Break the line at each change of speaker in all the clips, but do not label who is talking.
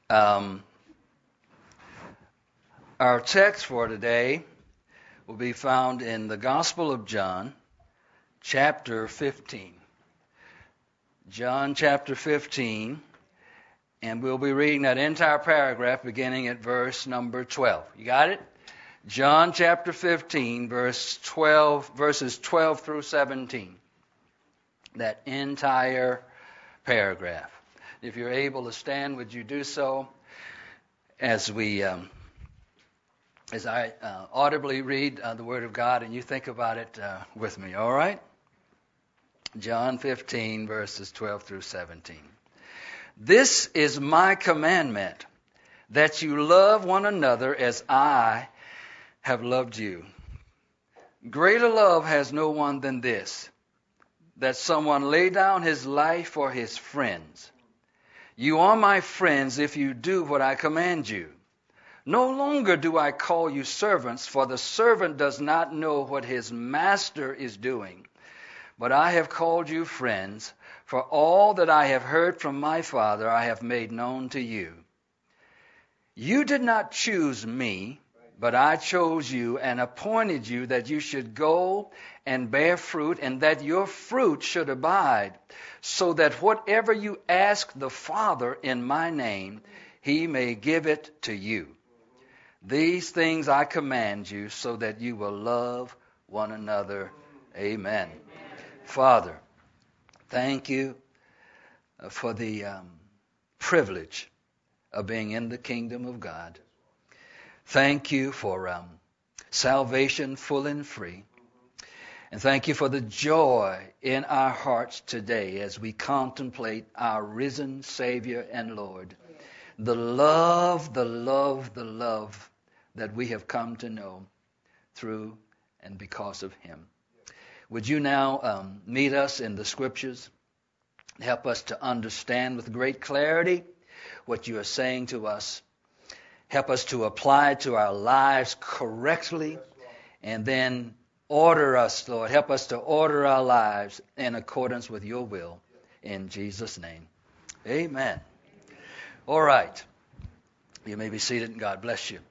Um, our text for today will be found in the Gospel of John, chapter 15. John chapter 15, and we'll be reading that entire paragraph beginning at verse number 12. You got it? John chapter 15, verses 12 through 17. That entire paragraph. If you're able to stand, would you do so as I audibly read the Word of God and you think about it with me, all right? John 15, verses 12 through 17. This is my commandment, that you love one another as I have loved you. Greater love has no one than this, that someone lay down his life for his friends. You are my friends if you do what I command you. No longer do I call you servants, for the servant does not know what his master is doing. But I have called you friends, for all that I have heard from my Father I have made known to you. You did not choose me, but I chose you and appointed you that you should go and bear fruit, and that your fruit should abide, so that whatever you ask the Father in my name, he may give it to you. These things I command you, so that you will love one another. Amen. Father, thank you for the privilege of being in the kingdom of God. Thank you for salvation full and free. And thank you for the joy in our hearts today as we contemplate our risen Savior and Lord. The love that we have come to know through and because of Him. Would you now meet us in the Scriptures? Help us to understand with great clarity what you are saying to us. Help us to apply it to our lives correctly. And then order us, Lord. Help us to order our lives in accordance with your will. In Jesus' name. Amen. All right. You may be seated and God bless you.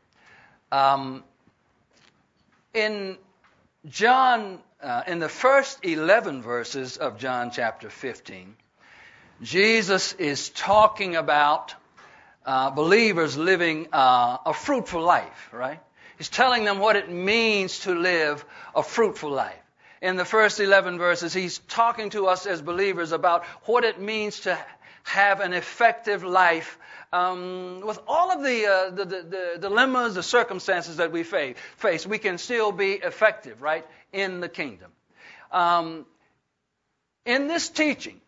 In John, in the first 11 verses of John chapter 15, Jesus is talking about believers living a fruitful life, right? He's telling them what it means to live a fruitful life. In the first 11 verses, he's talking to us as believers about what it means to have an effective life with all of the dilemmas, the circumstances that we face. We can still be effective, right, in the kingdom. In this teaching,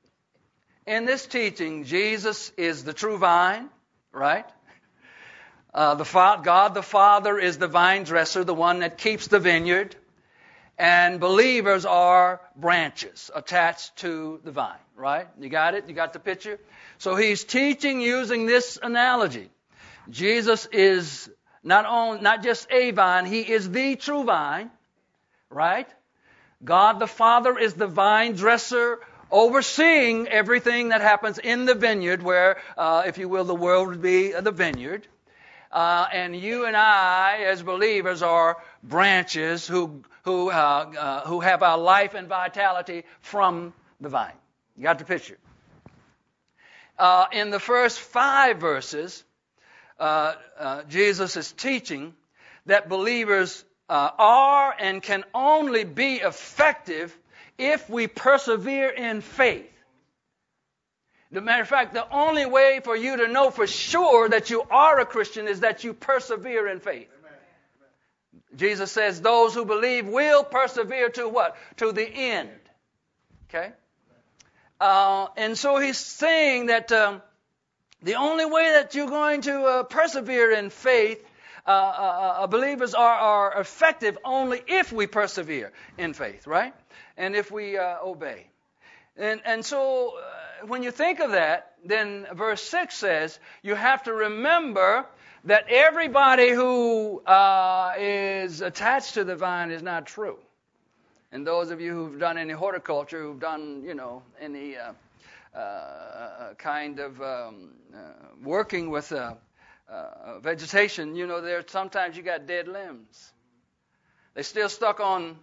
Jesus is the true vine, right? God the Father is the vine dresser, the one that keeps the vineyard, and believers are branches attached to the vine, right? You got it? You got the picture? So he's teaching using this analogy. Jesus is not just a vine, he is the true vine, right? God the Father is the vine dresser, overseeing everything that happens in the vineyard, where, if you will, the world would be the vineyard. And you and I, as believers, are branches who have our life and vitality from the vine. You got the picture? In the first 5 verses, Jesus is teaching that believers are and can only be effective if we persevere in faith. As a matter of fact, the only way for you to know for sure that you are a Christian is that you persevere in faith. Amen. Jesus says those who believe will persevere to what? To the end. Okay? And so he's saying that the only way that you're going to persevere in faith, believers are effective only if we persevere in faith, right? And if we obey. And so when you think of that, then verse 6 says you have to remember that everybody who is attached to the vine is not true. And those of you who've done any horticulture, who've done, any kind of working with vegetation, there sometimes you got dead limbs. They still stuck on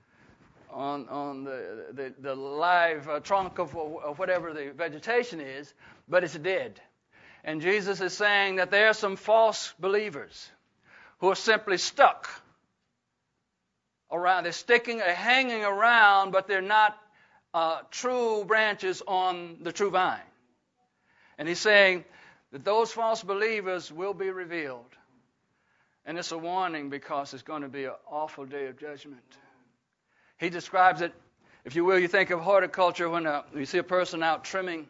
the live trunk of whatever the vegetation is, but it's dead. And Jesus is saying that there are some false believers who are simply stuck around. They're hanging around, but they're not true branches on the true vine. And he's saying that those false believers will be revealed. And it's a warning because it's going to be an awful day of judgment. He describes it, if you will, you think of horticulture when you see a person out trimming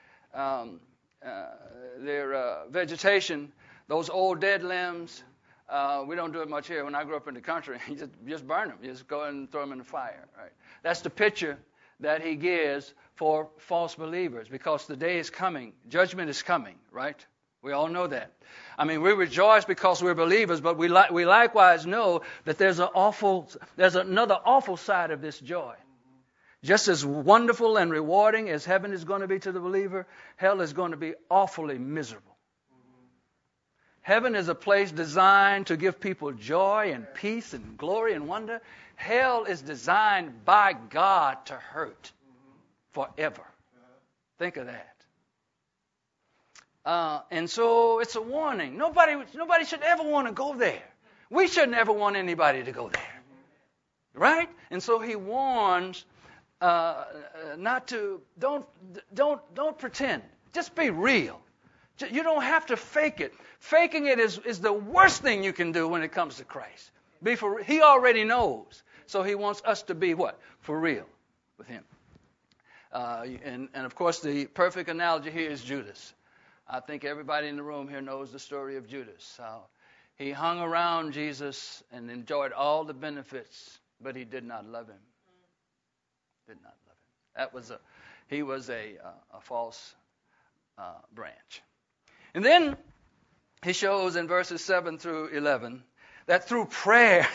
their vegetation, those old dead limbs. We don't do it much here. When I grew up in the country, you just burn them. You just go and throw them in the fire. Right? That's the picture that he gives for false believers, because the day is coming. Judgment is coming, right? We all know that. I mean, we rejoice because we're believers, but we likewise know that there's another awful side of this joy. Just as wonderful and rewarding as heaven is going to be to the believer, hell is going to be awfully miserable. Heaven is a place designed to give people joy and peace and glory and wonder. Hell is designed by God to hurt forever. Think of that. And so it's a warning. Nobody should ever want to go there. We shouldn't ever want anybody to go there. Right? And so he warns not to, don't pretend. Just be real. You don't have to fake it. Faking it is the worst thing you can do when it comes to Christ. He already knows. So he wants us to be what? For real with him. And of course, the perfect analogy here is Judas. I think everybody in the room here knows the story of Judas. He hung around Jesus and enjoyed all the benefits, but he did not love him. Did not love him. He was a false branch. And then he shows in verses 7 through 11 that through prayer,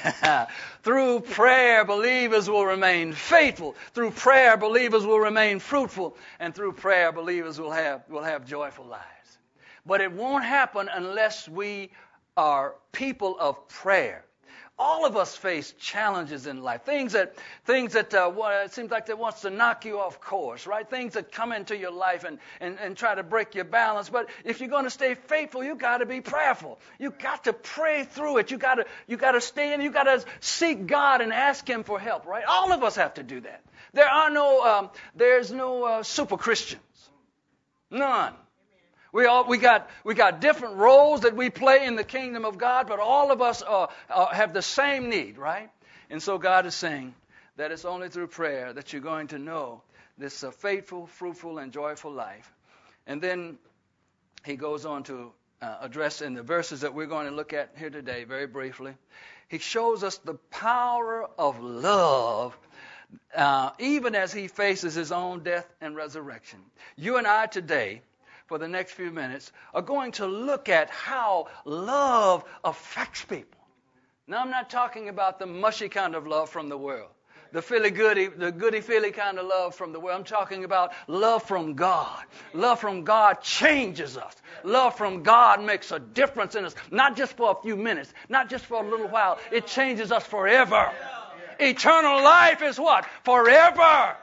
believers will remain faithful. Through prayer, believers will remain fruitful. And through prayer, believers will have joyful lives. But it won't happen unless we are people of prayer. All of us face challenges in life, things that it seems like they wants to knock you off course, right? Things that come into your life and try to break your balance. But if you're going to stay faithful, you got to be prayerful. You got to pray through it. You got to stay in. You got to seek God and ask Him for help, right? All of us have to do that. There's no super Christians, none. We got different roles that we play in the kingdom of God, but all of us have the same need, right? And so God is saying that it's only through prayer that you're going to know this faithful, fruitful, and joyful life. And then he goes on to address in the verses that we're going to look at here today very briefly. He shows us the power of love even as he faces his own death and resurrection. You and I today, for the next few minutes, are going to look at how love affects people. Now, I'm not talking about the mushy kind of love from the world, the goody-feely kind of love from the world. I'm talking about love from God. Love from God changes us. Love from God makes a difference in us, not just for a few minutes, not just for a little while. It changes us forever. Eternal life is what? Forever.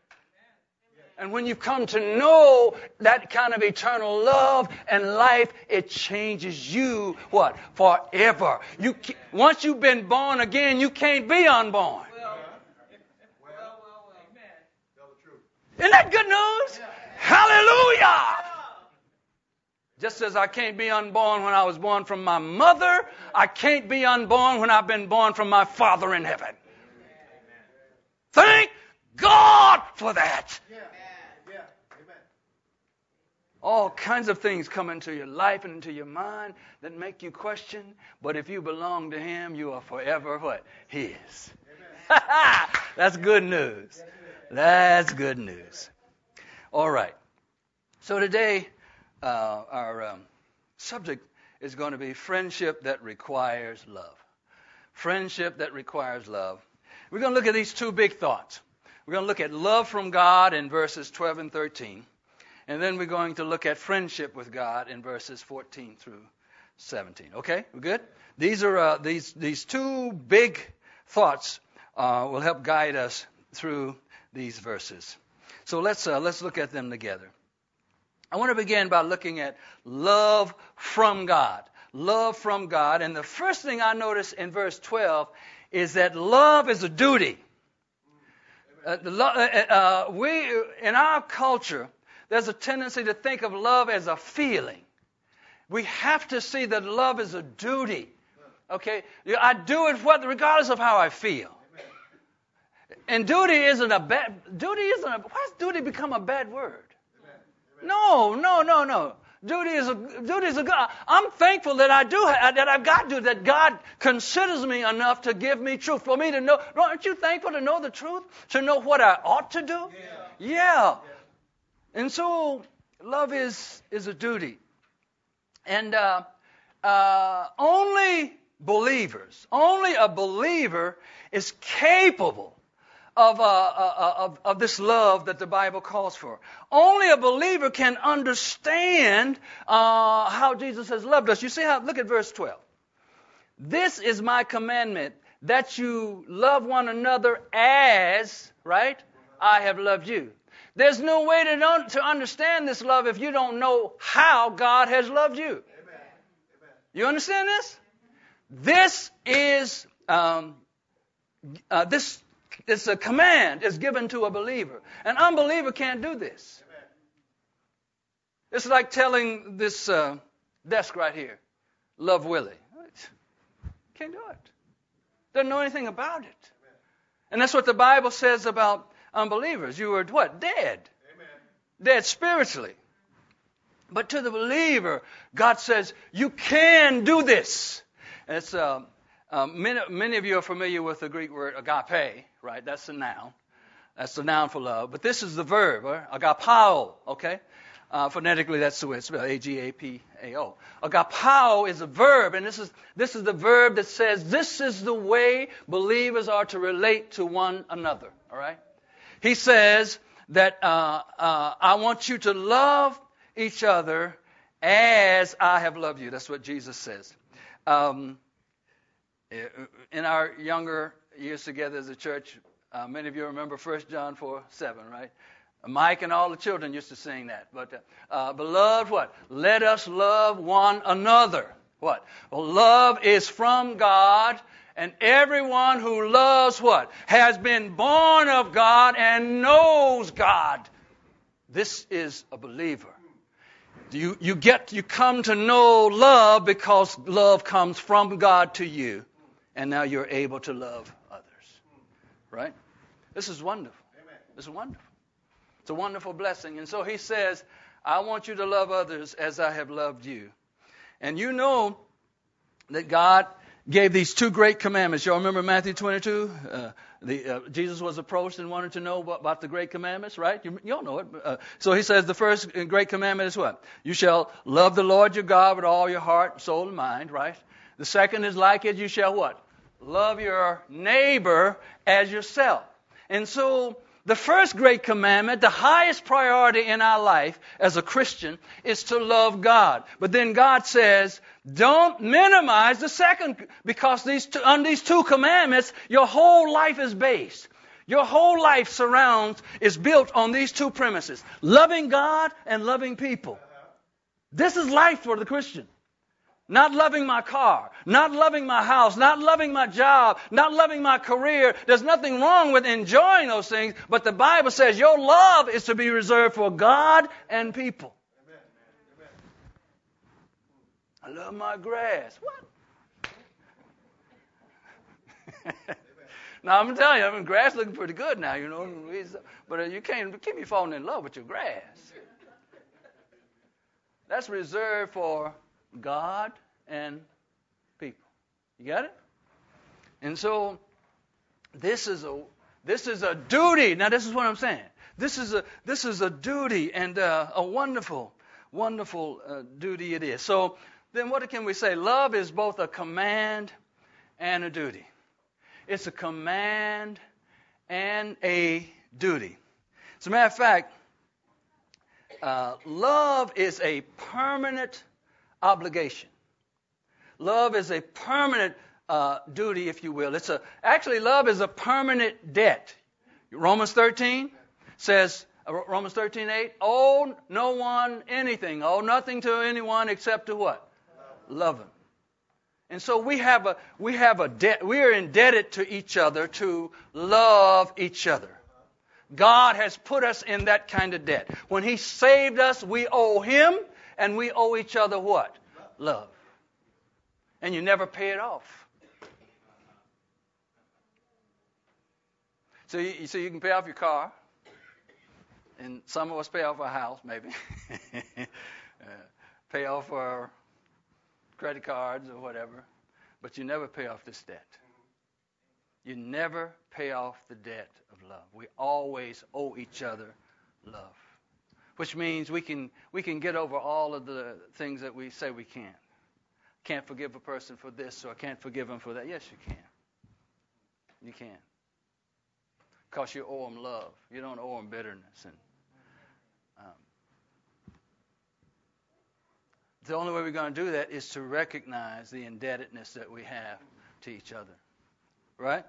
And when you come to know that kind of eternal love and life, it changes you, what? Forever. Once you've been born again, you can't be unborn. Isn't that good news? Yeah. Hallelujah! Just as I can't be unborn when I was born from my mother, I can't be unborn when I've been born from my Father in heaven. Thank God for that. Yeah. All kinds of things come into your life and into your mind that make you question. But if you belong to Him, you are forever what? His. That's good news. That's good news. All right. So today, our subject is going to be friendship that requires love. Friendship that requires love. We're going to look at these two big thoughts. We're going to look at love from God in verses 12 and 13. And then we're going to look at friendship with God in verses 14 through 17. Okay, we're good? These are these two big thoughts will help guide us through these verses. So let's look at them together. I want to begin by looking at love from God. Love from God. And the first thing I notice in verse 12 is that love is a duty. We, in our culture, there's a tendency to think of love as a feeling. We have to see that love is a duty. Okay? I do it regardless of how I feel. And duty isn't why has duty become a bad word? No. Duty is a God. I'm thankful that I've got to, that God considers me enough to give me truth. For me to know, aren't you thankful to know the truth? To know what I ought to do? Yeah. And so, love is a duty. And only a believer is capable of this love that the Bible calls for. Only a believer can understand how Jesus has loved us. You see how? Look at verse 12. This is my commandment, that you love one another as, right, I have loved you. There's no way to understand this love if you don't know how God has loved you. Amen. You understand this? This is it's a command is given to a believer. An unbeliever can't do this. Amen. It's like telling this desk right here, love Willie. Can't do it. Doesn't know anything about it. Amen. And that's what the Bible says about unbelievers. You are what? Dead. Amen. Dead spiritually. But to the believer, God says, you can do this. And it's many of you are familiar with the Greek word agape, right? That's the noun. That's the noun for love. But this is the verb, agapao, okay? Phonetically, that's the way it's spelled, A-G-A-P-A-O. Agapao is a verb, and this is the verb that says this is the way believers are to relate to one another, all right? He says that I want you to love each other as I have loved you. That's what Jesus says. In our younger years together as a church, many of you remember 1 John 4:7, right? Mike and all the children used to sing that. But beloved, what? Let us love one another. What? Well, love is from God, and everyone who loves what? Has been born of God and knows God. This is a believer. You come to know love because love comes from God to you, and now you're able to love others. Right? This is wonderful. Amen. This is wonderful. It's a wonderful blessing. And so he says, I want you to love others as I have loved you. And you know that God gave these two great commandments. Y'all remember Matthew 22? Jesus was approached and wanted to know about the great commandments, right? You all know it. So he says the first great commandment is what? You shall love the Lord your God with all your heart, soul, and mind, right? The second is like it. You shall what? Love your neighbor as yourself. And so the first great commandment, the highest priority in our life as a Christian, is to love God. But then God says, don't minimize the second, because on these two commandments, your whole life is based. Your whole life is built on these two premises, loving God and loving people. This is life for the Christian. Not loving my car, not loving my house, not loving my job, not loving my career. There's nothing wrong with enjoying those things, but the Bible says your love is to be reserved for God and people. Amen. I love my grass. What? Now, I'm telling you, grass looking pretty good now, you know. But you can't keep me falling in love with your grass. That's reserved for God and people. You got it? And so this is a duty. Now this is what I'm saying. This is a duty, and a wonderful duty it is. So then what can we say? Love is both a command and a duty. It's a command and a duty. As a matter of fact, love is a permanent obligation. Love is a permanent duty, if you will. Actually, love is a permanent debt. Romans 13 says, Romans 13:8, owe no one anything, owe nothing to anyone except to what? Love him. And so we have a debt. We are indebted to each other to love each other. God has put us in that kind of debt. When He saved us, we owe Him, and we owe each other what? Love. And you never pay it off. So you can pay off your car, and some of us pay off our house, maybe. Pay off our credit cards or whatever, but you never pay off this debt. You never pay off the debt of love. We always owe each other love, which means we can get over all of the things that we say we can't. Can't forgive a person for this, or I can't forgive them for that. Yes, you can. You can. Because you owe them love. You don't owe them bitterness. And the only way we're going to do that is to recognize the indebtedness that we have to each other. Right?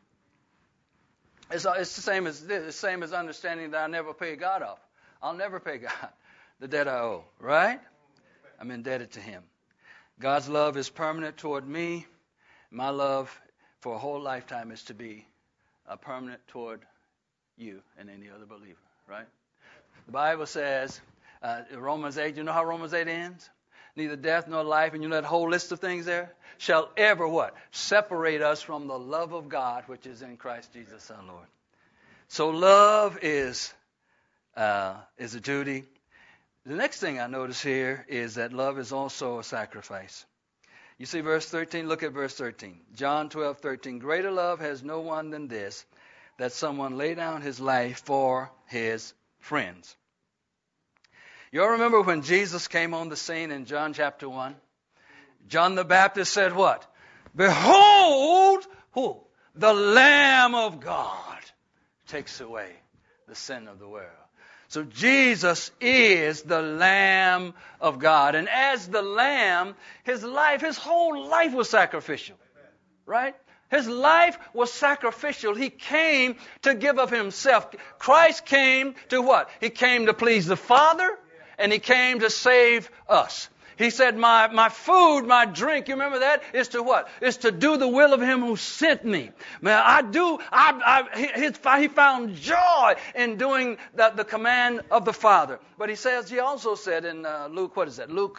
It's the same as this. It's the same as understanding that I'll never pay God off. I'll never pay God the debt I owe. Right? I'm indebted to Him. God's love is permanent toward me. My love for a whole lifetime is to be permanent toward you and any other believer. Right? The Bible says, Romans 8, you know how Romans 8 ends? Neither death nor life, and you know that whole list of things there, shall ever what? Separate us from the love of God, which is in Christ Jesus our Lord. So love is a duty. The next thing I notice here is that love is also a sacrifice. You see verse 13? Look at verse 13. John 12:13. Greater love has no one than this, that someone lay down his life for his friends. You all remember when Jesus came on the scene in John chapter 1? John the Baptist said what? Behold, who? The Lamb of God takes away the sin of the world. So Jesus is the Lamb of God. And as the Lamb, His whole life was sacrificial. Right? His life was sacrificial. He came to give of Himself. Christ came to what? He came to please the Father, and He came to save us. He said, my food, my drink, you remember that? Is to what? Is to do the will of Him who sent me. Man, He found joy in doing the command of the Father. But He also said in Luke, what is that? Luke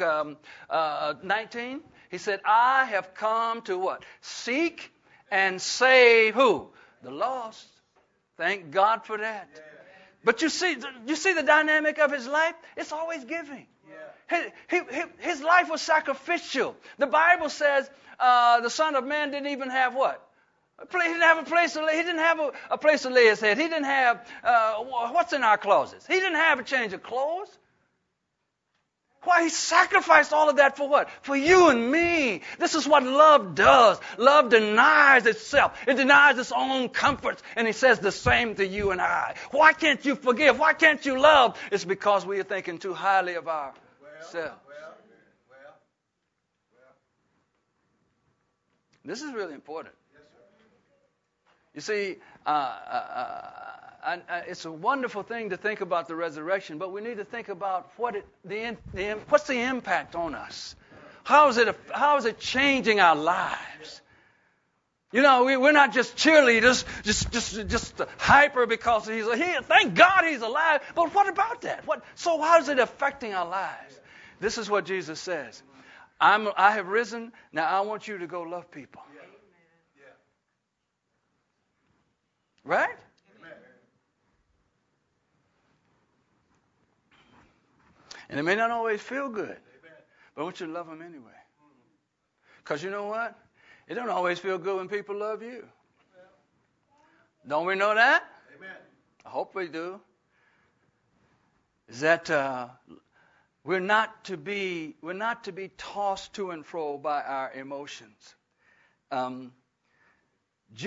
19. He said, I have come to what? Seek and save who? The lost. Thank God for that. But you see the dynamic of His life? It's always giving. His life was sacrificial. The Bible says the Son of Man didn't even have what? He didn't have a place to lay. He didn't have a place to lay His head. He didn't have what's in our closets. He didn't have a change of clothes. Why? He sacrificed all of that for what? For you and me. This is what love does. Love denies itself. It denies its own comforts. And He says the same to you and I. Why can't you forgive? Why can't you love? It's because we are thinking too highly of ourselves. This is really important. You see, it's a wonderful thing to think about the resurrection, but we need to think about what's the impact on us. How is it changing our lives? You know, we're not just cheerleaders, just hyper because He's here. Thank God He's alive. But what about that? So how is it affecting our lives? This is what Jesus says. I have risen. Now I want you to go love people. Right? And it may not always feel good, but I want you to love them anyway. Because you know what? It don't always feel good when people love you. Don't we know that? Amen. I hope we do. Is that we're not to be tossed to and fro by our emotions.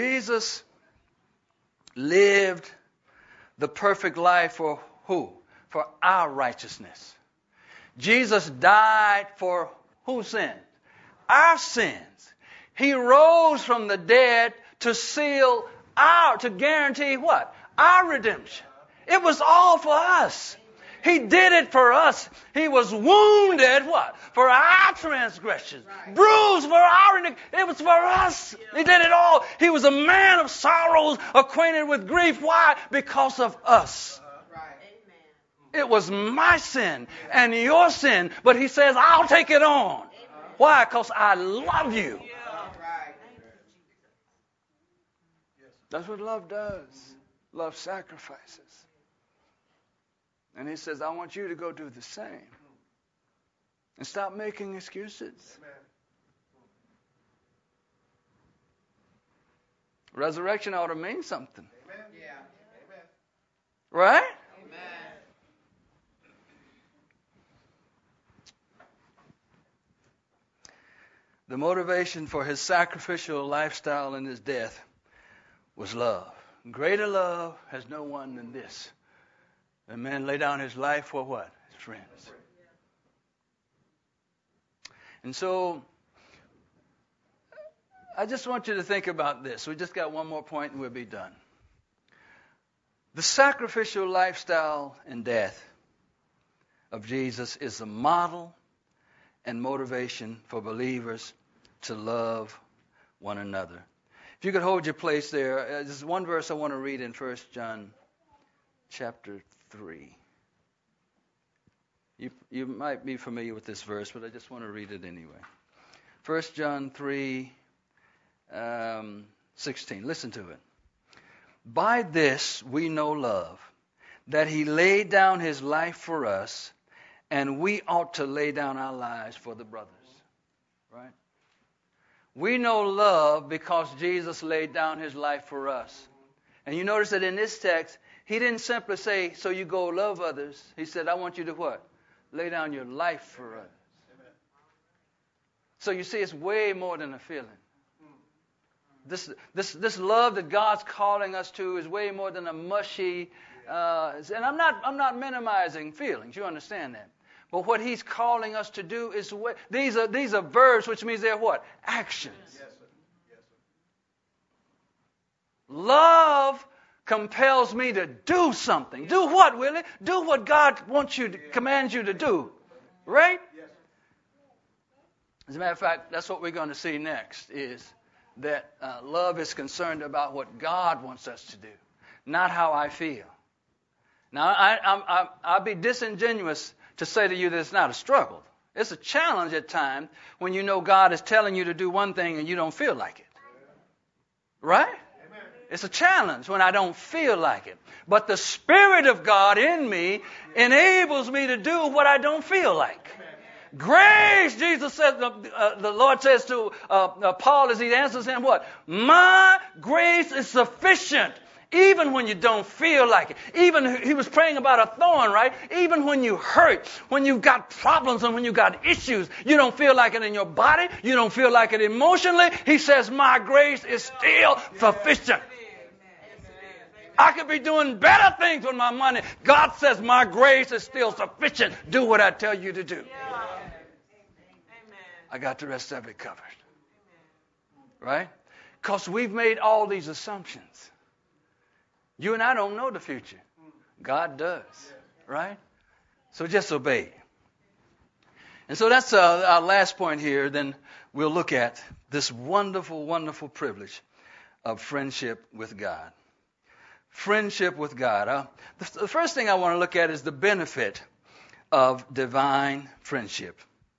Jesus lived the perfect life for who? for our righteousness. Jesus died for whose sins? Our sins. He rose from the dead to to guarantee what? Our redemption. It was all for us. He did it for us. He was wounded, what? For our transgressions. Right. Bruised for our iniquity. It was for us. He did it all. He was a man of sorrows, acquainted with grief. Why? Because of us. Right. It was my sin and your sin. But he says, I'll take it on. Amen. Why? Because I love you. That's what love does. Love sacrifices. And he says, I want you to go do the same. And stop making excuses. Amen. Resurrection ought to mean something. Amen. Yeah. Amen. Right? Amen. The motivation for his sacrificial lifestyle and his death was love. Greater love has no one than this. A man lay down his life for what? His friends. And so, I just want you to think about this. We just got one more point and we'll be done. The sacrificial lifestyle and death of Jesus is a model and motivation for believers to love one another. If you could hold your place there, there's one verse I want to read in 1 John chapter 3. You might be familiar with this verse, but I just want to read it anyway. 1 John 3, 16. Listen to it. By this we know love, that he laid down his life for us, and we ought to lay down our lives for the brothers. Right? We know love because Jesus laid down his life for us. And you notice that in this text, he didn't simply say, so you go love others. He said, I want you to what? Lay down your life for others. Amen. So you see, it's way more than a feeling. This love that God's calling us to is way more than a mushy, and I'm not minimizing feelings. You understand that? But what he's calling us to do is these are verbs, which means they're what? Actions. Yes, sir. Yes, sir. Love compels me to do something. Do what, Willie? Do what God wants you to, commands you to do. Right? Yes. As a matter of fact, that's what we're going to see next, is that love is concerned about what God wants us to do, not how I feel. Now, I'll be disingenuous to say to you that it's not a struggle. It's a challenge at times when you know God is telling you to do one thing and you don't feel like it. Right? Amen. It's a challenge when I don't feel like it. But the Spirit of God in me enables me to do what I don't feel like. Grace, Jesus said, the Lord says to Paul as he answers him, what? My grace is sufficient. Even when you don't feel like it. Even, he was praying about a thorn, right? Even when you hurt, when you've got problems and when you've got issues, you don't feel like it in your body, you don't feel like it emotionally. He says, my grace is still sufficient. I could be doing better things with my money. God says, my grace is still sufficient. Do what I tell you to do. I got the rest of it covered. Right? Because we've made all these assumptions. You and I don't know the future. God does. Right? So just obey. And so that's our last point here. Then we'll look at this wonderful, wonderful privilege of friendship with God. Friendship with God. The first thing I want to look at is the benefit of divine friendship.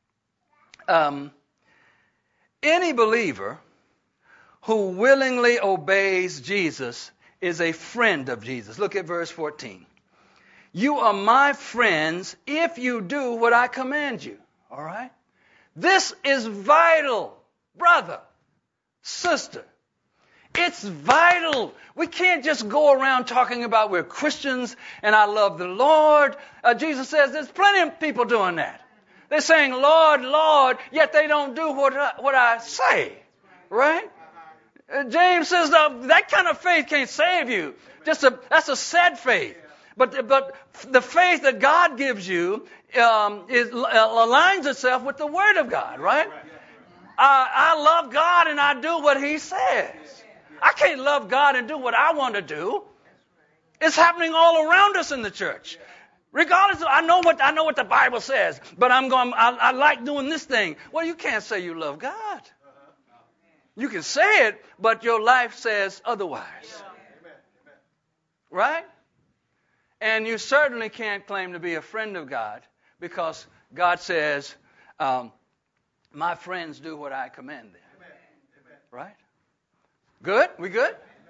Any believer who willingly obeys Jesus is a friend of Jesus. Look at verse 14. You are my friends if you do what I command you. All right? This is vital, brother, sister. It's vital. We can't just go around talking about we're Christians and I love the Lord. Jesus says there's plenty of people doing that. They're saying, Lord, Lord, yet they don't do what I say. Right? James says that kind of faith can't save you. That's a sad faith. But the faith that God gives you aligns itself with the Word of God, right? I love God and I do what He says. I can't love God and do what I want to do. It's happening all around us in the church. Regardless of, I know what the Bible says, but I like doing this thing. Well, you can't say you love God. You can say it, but your life says otherwise. Right? And you certainly can't claim to be a friend of God because God says, my friends do what I command them. Right? Good? We good?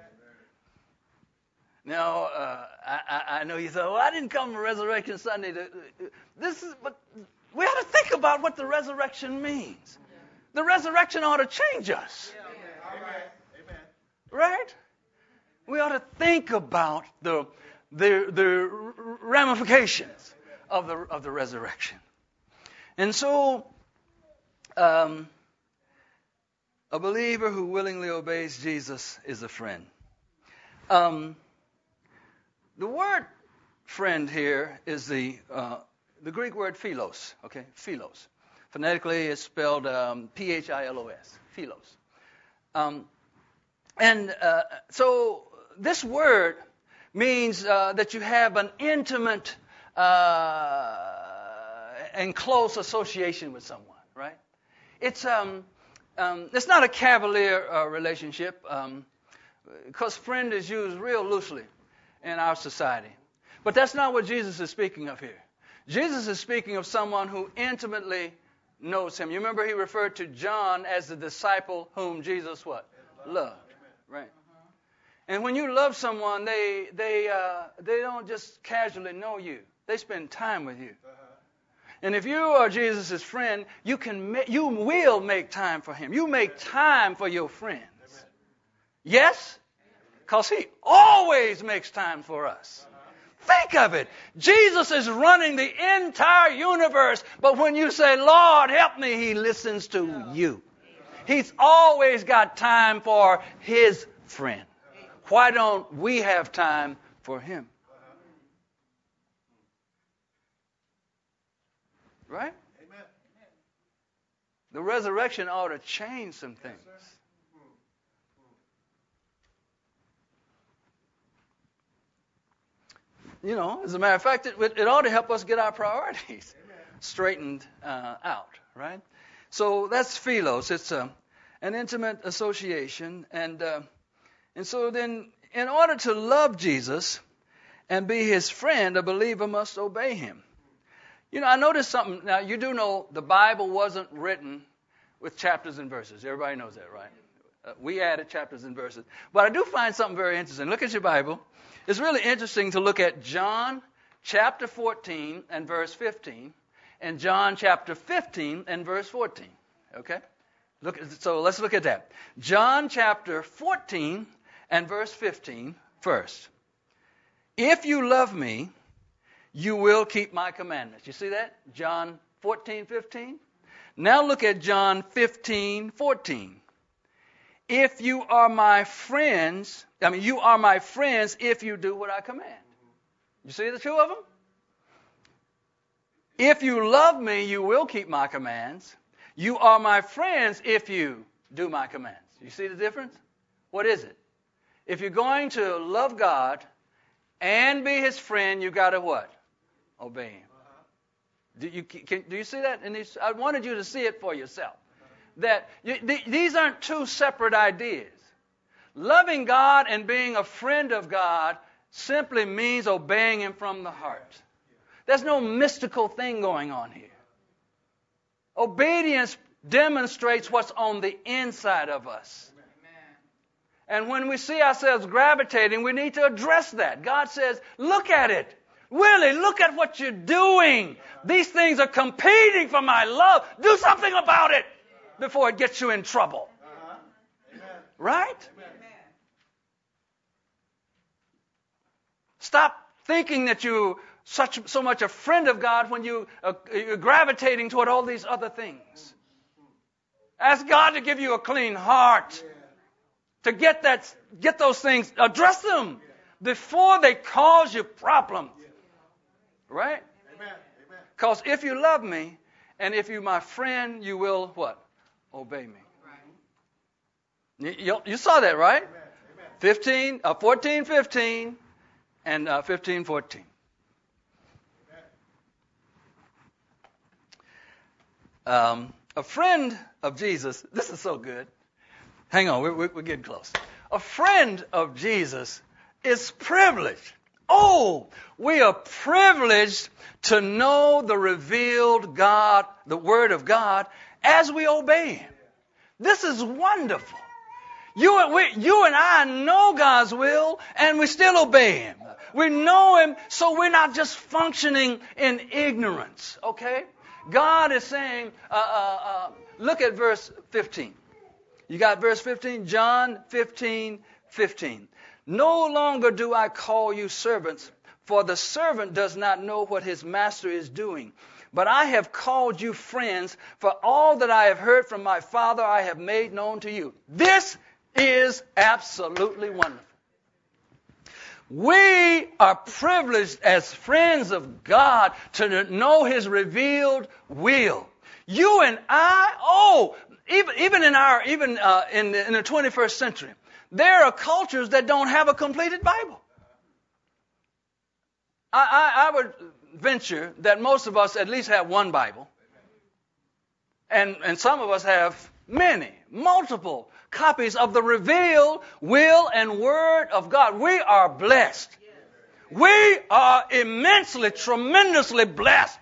Now, I know you thought, well, I didn't come to Resurrection Sunday. But we ought to think about what the resurrection means. The resurrection ought to change us. Right? We ought to think about the ramifications of the resurrection. And so, a believer who willingly obeys Jesus is a friend. The word friend here is the Greek word philos. Okay, philos. Phonetically, it's spelled P-H-I-L-O-S. Philos. So this word means that you have an intimate and close association with someone, right? It's not a cavalier relationship because friend is used real loosely in our society. But that's not what Jesus is speaking of here. Jesus is speaking of someone who intimately knows him. You remember he referred to John as the disciple whom Jesus what? Loved. Right. And when you love someone, they don't just casually know you. They spend time with you. And if you are Jesus' friend, you will make time for him. You make time for your friends. Yes? Because he always makes time for us. Think of it. Jesus is running the entire universe, but when you say, Lord, help me, he listens to you. He's always got time for his friend. Why don't we have time for him? Right? The resurrection ought to change some things. You know, as a matter of fact, it ought to help us get our priorities straightened out, right? So that's philos. It's an intimate association. And so then, in order to love Jesus and be his friend, a believer must obey him. You know, I noticed something. Now, you do know the Bible wasn't written with chapters and verses. Everybody knows that, right? We added chapters and verses. But I do find something very interesting. Look at your Bible. It's really interesting to look at John chapter 14 and verse 15 and John chapter 15 and verse 14. Okay? So let's look at that. John chapter 14 and verse 15 first. If you love me, you will keep my commandments. You see that? John 14:15. Now look at John 15:14. If you are my friends, you are my friends if you do what I command. You see the two of them? If you love me, you will keep my commands. You are my friends if you do my commands. You see the difference? What is it? If you're going to love God and be his friend, you got to what? Obey him. Do you see that? I wanted you to see it for yourself. That these aren't two separate ideas. Loving God and being a friend of God simply means obeying him from the heart. There's no mystical thing going on here. Obedience demonstrates what's on the inside of us. And when we see ourselves gravitating, we need to address that. God says, look at it. Willie, look at what you're doing. These things are competing for my love. Do something about it before it gets you in trouble. Right? Amen. Stop thinking that you're so much a friend of God when you're gravitating toward all these other things. Ask God to give you a clean heart. To get those things, address them before they cause you problems. Right? Because if you love me, and if you're my friend, you will what? Obey me. You saw that, right? 14, 15, and 15, 14. A friend of Jesus, this is so good. Hang on, we're getting close. A friend of Jesus is privileged. Oh, we are privileged to know the revealed God, the Word of God, as we obey Him. This is wonderful. You and I know God's will, and we still obey Him. We know Him, so we're not just functioning in ignorance, okay? God is saying, look at verse 15. You got verse 15? John 15, 15. No longer do I call you servants, for the servant does not know what his master is doing. But I have called you friends, for all that I have heard from my Father I have made known to you. This is absolutely wonderful. We are privileged as friends of God to know His revealed will. You and I, even in the 21st century, there are cultures that don't have a completed Bible. I would venture that most of us at least have one Bible, and some of us have multiple copies of the revealed will and word of God. We are blessed. We are immensely, tremendously blessed.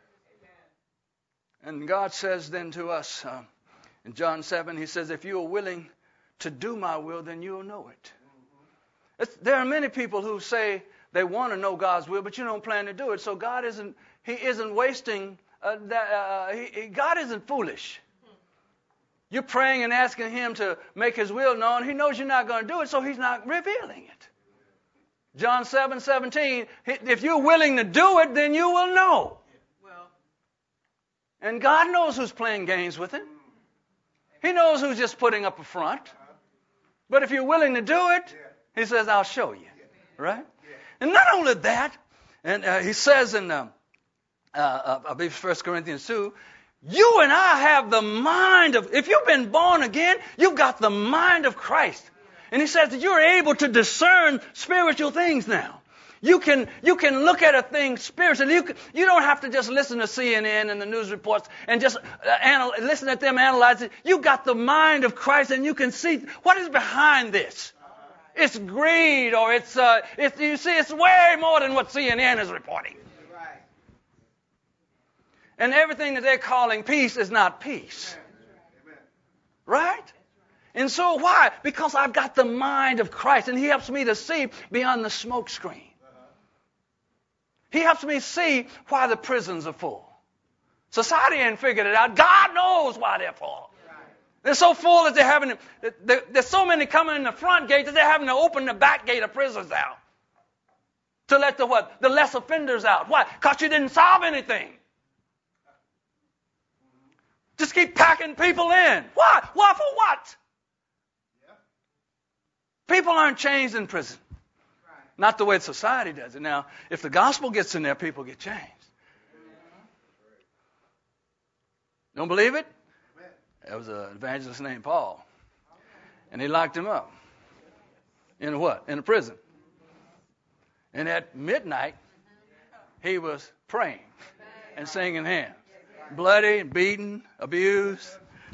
And God says then to us, in John 7, He says, if you are willing to do my will, then you'll know it. There are many people who say they want to know God's will, but you don't plan to do it. So God isn't wasting, God isn't foolish. You're praying and asking Him to make His will known. He knows you're not going to do it, so He's not revealing it. John 7:17, if you're willing to do it, then you will know. And God knows who's playing games with Him. He knows who's just putting up a front. But if you're willing to do it, He says, I'll show you. Right? And not only that, and He says in, I believe 1 Corinthians 2, you and I have the mind of, if you've been born again, you've got the mind of Christ. And He says that you're able to discern spiritual things now. You can look at a thing spiritually. You don't have to just listen to CNN and the news reports and just listen at them analyze it. You've got the mind of Christ, and you can see what is behind this. It's greed, or it's way more than what CNN is reporting. And everything that they're calling peace is not peace. Right? And so why? Because I've got the mind of Christ, and He helps me to see beyond the smoke screen. He helps me see why the prisons are full. Society ain't figured it out. God knows why they're full. They're so full that there's so many coming in the front gate that they're having to open the back gate of prisons out to let the less offenders out. Why? Because you didn't solve anything. Just keep packing people in. Why? Why for what? People aren't changed in prison. Not the way society does it. Now, if the gospel gets in there, people get changed. Don't believe it? There was an evangelist named Paul. And he locked him up. In what? In a prison. And at midnight, he was praying and singing hymns. Bloody, beaten, abused.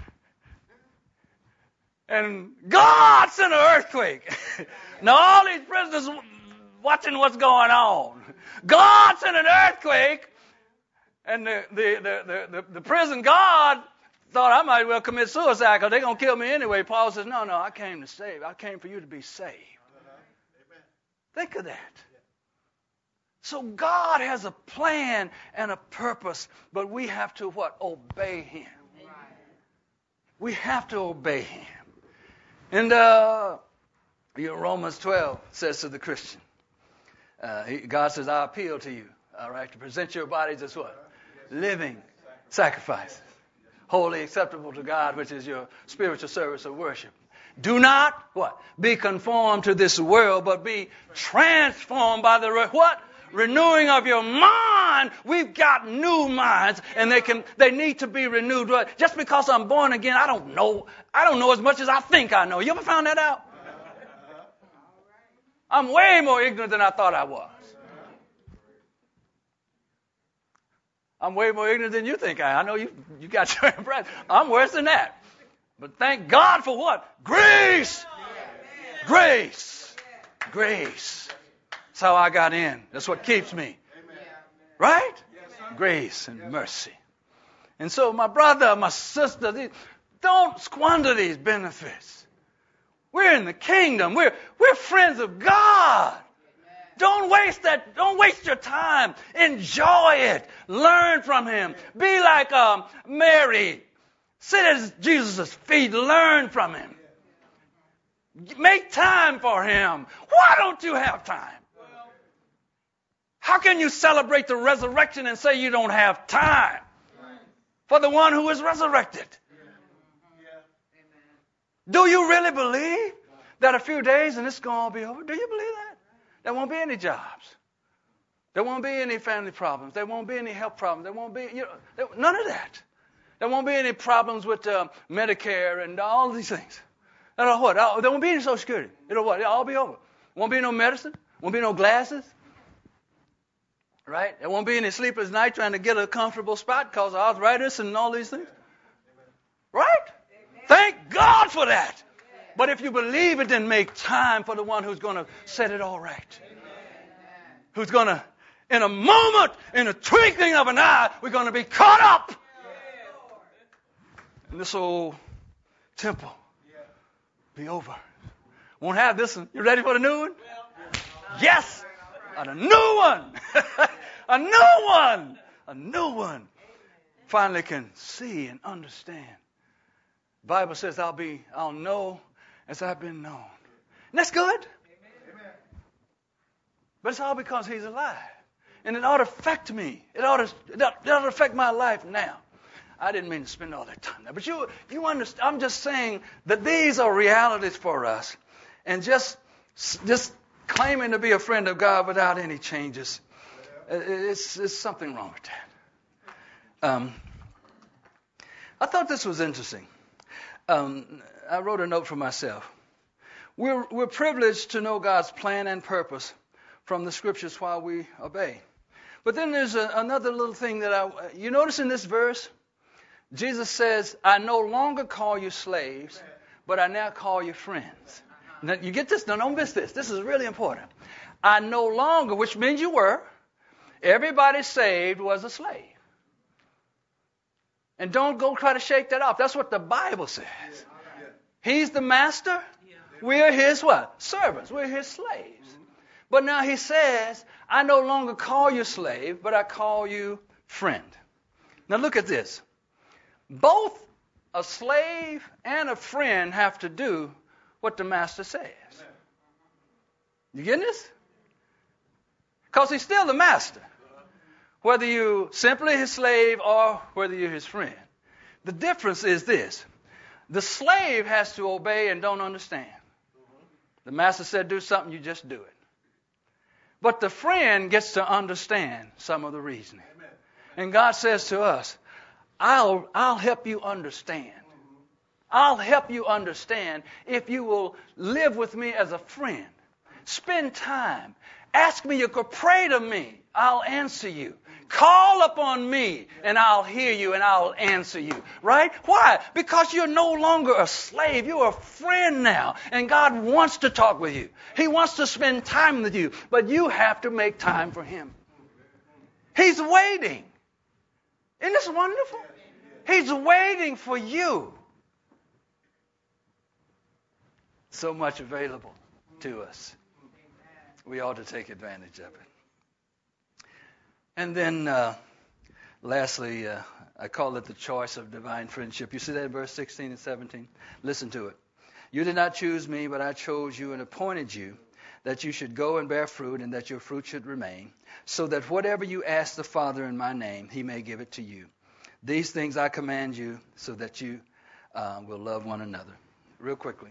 And God sent an earthquake. Now all these prisoners watching what's going on. God sent an earthquake, and the prison guard thought, I might well commit suicide because they're going to kill me anyway. Paul says, no, I came to save. I came for you to be saved. Think of that. So God has a plan and a purpose, but we have to what? Obey Him. We have to obey Him. And Romans 12 says to the Christian, God says, I appeal to you, all right, to present your bodies as what? Living sacrifices, wholly acceptable to God, which is your spiritual service of worship. Do not, what? Be conformed to this world, but be transformed by the, what? renewing of your mind. We've got new minds, and they need to be renewed. Just because I'm born again, I don't know as much as I think I know. You ever found that out? I'm way more ignorant than I thought I was. I'm way more ignorant than you think I am. I know you got your impression. I'm worse than that. But thank God for what? Grace. Grace. Grace. That's how I got in. That's what keeps me. Right? Grace and mercy. And so my brother, my sister, don't squander these benefits. We're in the kingdom. We're friends of God. Don't waste your time. Enjoy it. Learn from him. Be like Mary. Sit at Jesus' feet. Learn from him. Make time for him. Why don't you have time? How can you celebrate the resurrection and say you don't have time for the one who is resurrected? Do you really believe that a few days and it's going to be over? Do you believe that? There won't be any jobs. There won't be any family problems. There won't be any health problems. There won't be none of that. There won't be any problems with Medicare and all these things. There won't be any Social Security. It'll all be over. Won't be no medicine. Won't be no glasses. Right? There won't be any sleepless night trying to get a comfortable spot because of arthritis and all these things. Right? Thank God for that. But if you believe it, then make time for the one who's going to set it all right. Who's going to, in a moment, in a twinkling of an eye, we're going to be caught up in this old temple. Be over. Won't have this one. You ready for the new one? Yes. A new one. A new one. A new one. Finally can see and understand. The Bible says I'll know as I've been known. And that's good. Amen. But it's all because he's alive. And it ought to affect me. It ought to affect my life now. I didn't mean to spend all that time there. But you understand. I'm just saying that these are realities for us. And just claiming to be a friend of God without any changes, it's something wrong with that. I thought this was interesting. I wrote a note for myself. We're privileged to know God's plan and purpose from the Scriptures while we obey. But then there's another little thing that you notice in this verse, Jesus says, I no longer call you slaves, but I now call you friends. Now, you get this? Now, don't miss this. This is really important. I no longer, which means you were, everybody saved was a slave. And don't go try to shake that off. That's what the Bible says. He's the master. We're his what? Servants. We're his slaves. But now he says, I no longer call you slave, but I call you friend. Now look at this. Both a slave and a friend have to do what the master says. You getting this? Because he's still the master. Whether you're simply his slave or whether you're his friend. The difference is this. The slave has to obey and don't understand. The master said do something, you just do it. But the friend gets to understand some of the reasoning. And God says to us, I'll help you understand. I'll help you understand if you will live with me as a friend. Spend time. Ask me, you could pray to me. I'll answer you. Call upon me and I'll hear you and I'll answer you. Right? Why? Because you're no longer a slave. You're a friend now. And God wants to talk with you. He wants to spend time with you. But you have to make time for him. He's waiting. Isn't this wonderful? He's waiting for you. So much available to us. We ought to take advantage of it. And then, lastly, I call it the choice of divine friendship. You see that in verse 16 and 17? Listen to it. You did not choose me, but I chose you and appointed you that you should go and bear fruit and that your fruit should remain, so that whatever you ask the Father in my name, he may give it to you. These things I command you so that you will love one another. Real quickly.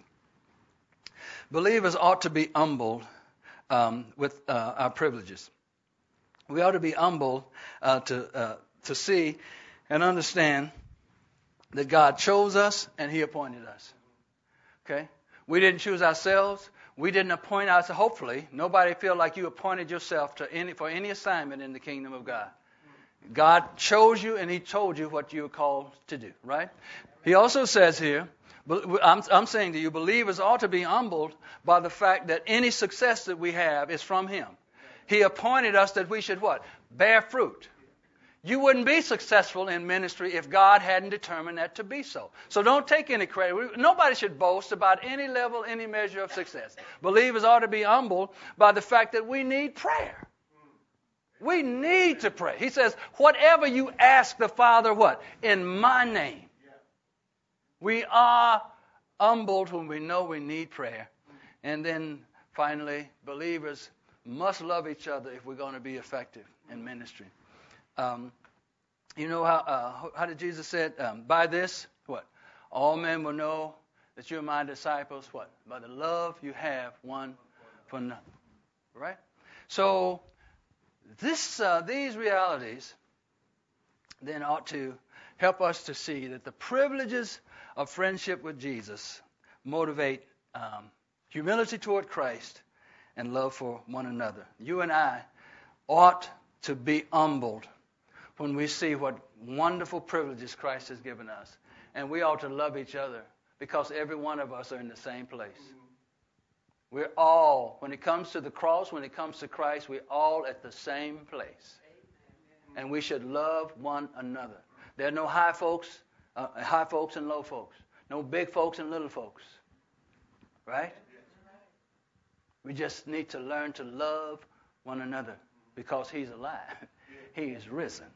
Believers ought to be humbled with our privileges. We ought to be humble to see and understand that God chose us and He appointed us. Okay? We didn't choose ourselves. We didn't appoint ourselves. Hopefully, nobody feel like you appointed yourself for any assignment in the kingdom of God. God chose you and He told you what you were called to do, right? He also says here, I'm saying to you, believers ought to be humbled by the fact that any success that we have is from Him. He appointed us that we should what? Bear fruit. You wouldn't be successful in ministry if God hadn't determined that to be so. So don't take any credit. Nobody should boast about any level, any measure of success. Believers ought to be humbled by the fact that we need prayer. We need to pray. He says, whatever you ask the Father, what? In my name. We are humbled when we know we need prayer. And then finally, believers must love each other if we're going to be effective in ministry. You know how did Jesus say it? By this, what? All men will know that you're my disciples. What? By the love you have one for another. Right? So these realities then ought to help us to see that the privileges of friendship with Jesus motivate humility toward Christ and love for one another. You and I ought to be humbled when we see what wonderful privileges Christ has given us. And we ought to love each other because every one of us are in the same place. We're all, when it comes to the cross, when it comes to Christ, we're all at the same place. And we should love one another. There are no high folks and low folks. No big folks and little folks. Right? We just need to learn to love one another because He's alive. He is risen.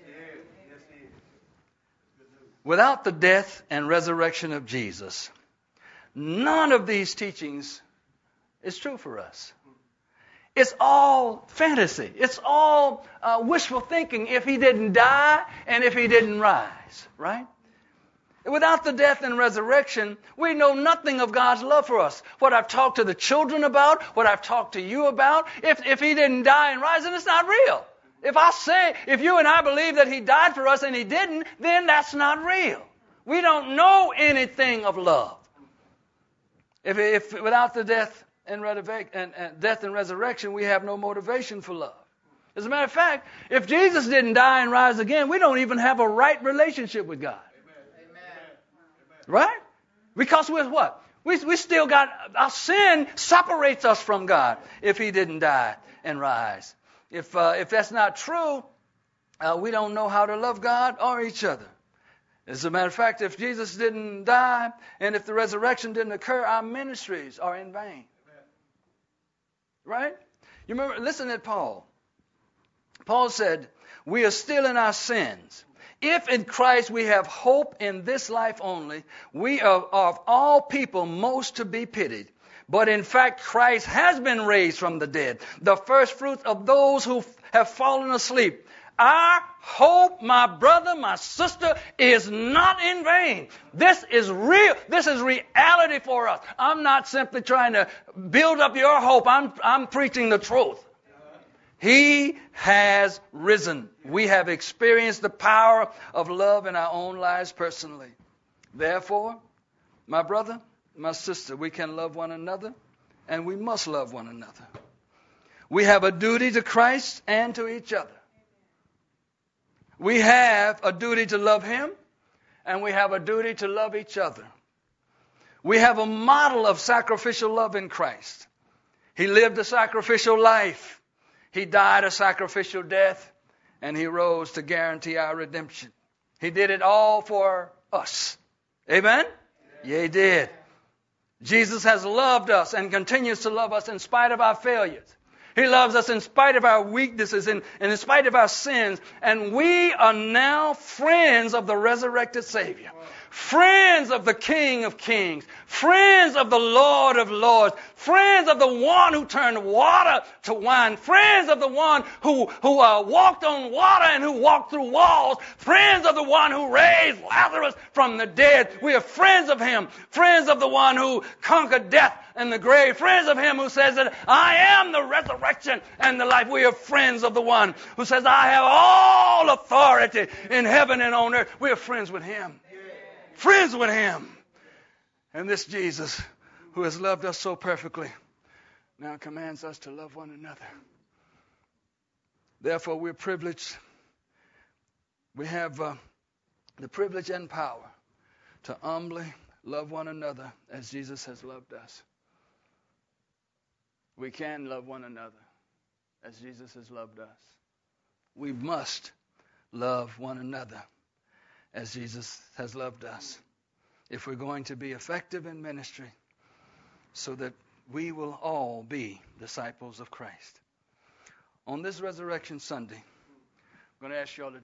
Without the death and resurrection of Jesus, none of these teachings is true for us. It's all fantasy. It's all wishful thinking if He didn't die and if He didn't rise, right? Without the death and resurrection, we know nothing of God's love for us. What I've talked to the children about, what I've talked to you about, if He didn't die and rise, then it's not real. If you and I believe that He died for us and He didn't, then that's not real. We don't know anything of love. If without the death and resurrection, we have no motivation for love. As a matter of fact, if Jesus didn't die and rise again, we don't even have a right relationship with God. Right? Because we're what? We still got, our sin separates us from God if He didn't die and rise. If that's not true, we don't know how to love God or each other. As a matter of fact, if Jesus didn't die and if the resurrection didn't occur, our ministries are in vain. Right? You remember, listen to Paul. Paul said, we are still in our sins. If in Christ we have hope in this life only, we are of all people most to be pitied. But in fact, Christ has been raised from the dead, the first fruits of those who have fallen asleep. Our hope, my brother, my sister, is not in vain. This is real. This is reality for us. I'm not simply trying to build up your hope. I'm preaching the truth. He has risen. We have experienced the power of love in our own lives personally. Therefore, my brother, my sister, we can love one another, and we must love one another. We have a duty to Christ and to each other. We have a duty to love Him, and we have a duty to love each other. We have a model of sacrificial love in Christ. He lived a sacrificial life. He died a sacrificial death, and He rose to guarantee our redemption. He did it all for us. Amen? Yeah, He did. Jesus has loved us and continues to love us in spite of our failures. He loves us in spite of our weaknesses and in spite of our sins. And we are now friends of the resurrected Savior.
friends of the King of Kings, friends of the Lord of Lords, friends of the one who turned water to wine, friends of the one who walked on water and who walked through walls, friends of the one who raised Lazarus from the dead. We are friends of him, friends of the one who conquered death and the grave, friends of him who says that I am the resurrection and the life. We are friends of the one who says I have all authority in heaven and on earth. We are friends with him. Friends with him. And this Jesus, who has loved us so perfectly, now commands us to love one another. Therefore, we're privileged. We have the privilege and power to humbly love one another as Jesus has loved us. We can love one another as Jesus has loved us. We must love one another as Jesus has loved us, if we're going to be effective in ministry, so that we will all be disciples of Christ. On this Resurrection Sunday, I'm going to ask you all to